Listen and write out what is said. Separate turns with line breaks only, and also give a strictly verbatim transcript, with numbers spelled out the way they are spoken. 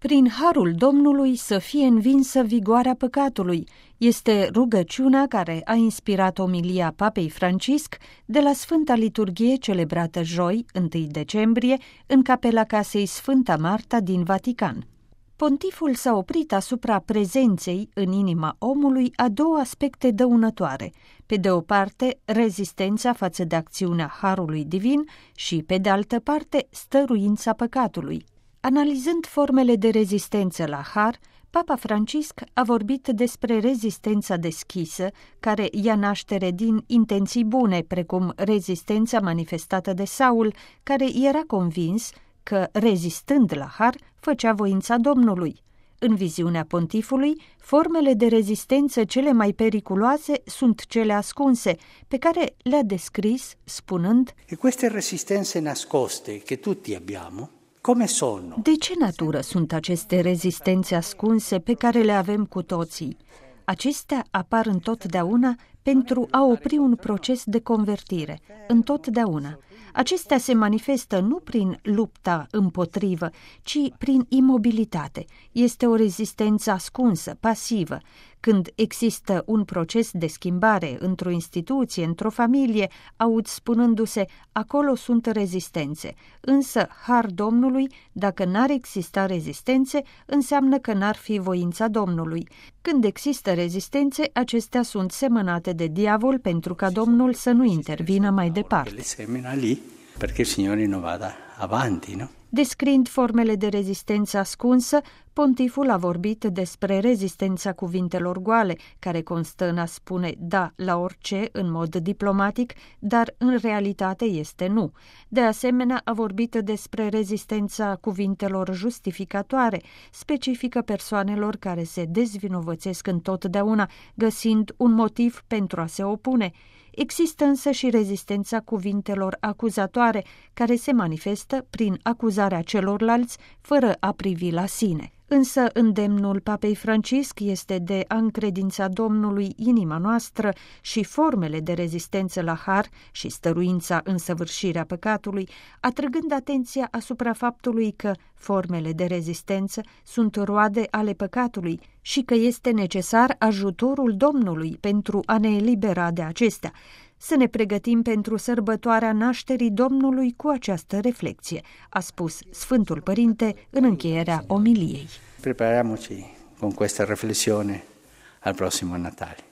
Prin harul Domnului să fie învinsă vigoarea păcatului, este rugăciunea care a inspirat omilia Papei Francisc de la Sfânta Liturghie celebrată joi, întâi decembrie, în capela casei Sfânta Marta din Vatican. Pontiful s-a oprit asupra prezenței în inima omului a două aspecte dăunătoare, pe de o parte rezistența față de acțiunea harului divin și, pe de altă parte, stăruința păcatului. Analizând formele de rezistență la har, Papa Francisc a vorbit despre rezistența deschisă, care ia naștere din intenții bune, precum rezistența manifestată de Saul, care era convins că, rezistând la har, făcea voința Domnului. În viziunea pontifului, formele de rezistență cele mai periculoase sunt cele ascunse, pe care le-a descris spunând:
E queste resistenze nascoste che tutti abbiamo, come sono?
De ce natură sunt aceste rezistențe ascunse pe care le avem cu toții? Acestea apar întotdeauna pentru a opri un proces de convertire, întotdeauna. Acestea se manifestă nu prin lupta împotrivă, ci prin imobilitate. Este o rezistență ascunsă, pasivă. Când există un proces de schimbare într-o instituție, într-o familie, aud spunându-se, acolo sunt rezistențe. Însă, har Domnului, dacă n-ar exista rezistențe, înseamnă că n-ar fi voința Domnului. Când există rezistențe, acestea sunt semănate de diavol pentru ca Domnul să nu intervină mai departe.
Perché il Signore non vada avanti, no?
Descriind formele de rezistență ascunsă, pontiful a vorbit despre rezistența cuvintelor goale, care constă în a spune da la orice în mod diplomatic, dar în realitate este nu. De asemenea, a vorbit despre rezistența cuvintelor justificatoare, specifică persoanelor care se dezvinovățesc întotdeauna, găsind un motiv pentru a se opune. Există însă și rezistența cuvintelor acuzatoare, care se manifestă prin acuzarea celorlalți, fără a privi la sine. Însă îndemnul Papei Francisc este de a încredința Domnului inima noastră și formele de rezistență la har și stăruința în săvârșirea păcatului, atrăgând atenția asupra faptului că formele de rezistență sunt roade ale păcatului și că este necesar ajutorul Domnului pentru a ne elibera de acestea. Să ne pregătim pentru sărbătoarea nașterii Domnului cu această reflexie, a spus Sfântul Părinte în încheierea omiliei.
Prepariamoci con questa riflessione al prossimo Natale.